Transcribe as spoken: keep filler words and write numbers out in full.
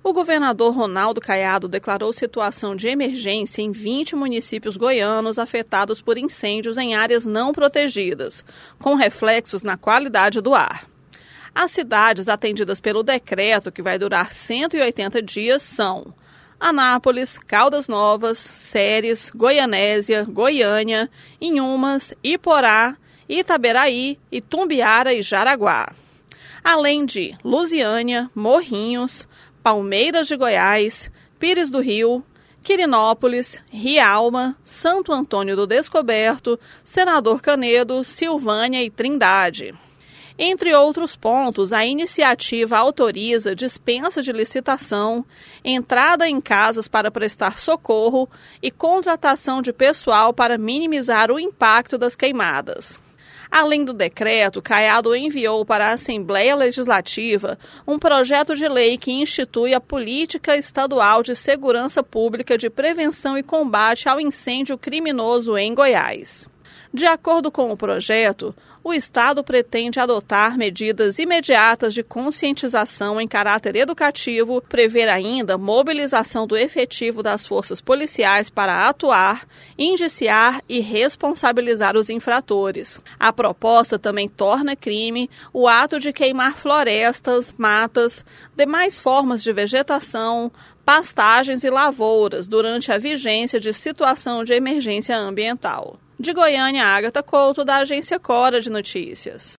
O governador Ronaldo Caiado declarou situação de emergência em vinte municípios goianos afetados por incêndios em áreas não protegidas, com reflexos na qualidade do ar. As cidades atendidas pelo decreto, que vai durar cento e oitenta dias, são Anápolis, Caldas Novas, Ceres, Goianésia, Goiânia, Inhumas, Iporá, Itaberaí, Itumbiara e Jaraguá. Além de Lusiânia, Morrinhos, Palmeiras de Goiás, Pires do Rio, Quirinópolis, Rialma, Santo Antônio do Descoberto, Senador Canedo, Silvânia e Trindade. Entre outros pontos, a iniciativa autoriza dispensa de licitação, entrada em casas para prestar socorro e contratação de pessoal para minimizar o impacto das queimadas. Além do decreto, Caiado enviou para a Assembleia Legislativa um projeto de lei que institui a Política Estadual de Segurança Pública de Prevenção e Combate ao Incêndio Criminoso em Goiás. De acordo com o projeto, o Estado pretende adotar medidas imediatas de conscientização em caráter educativo, prever ainda mobilização do efetivo das forças policiais para atuar, indiciar e responsabilizar os infratores. A proposta também torna crime o ato de queimar florestas, matas, demais formas de vegetação, pastagens e lavouras durante a vigência de situação de emergência ambiental. De Goiânia, Ágata Couto, da Agência Cora de Notícias.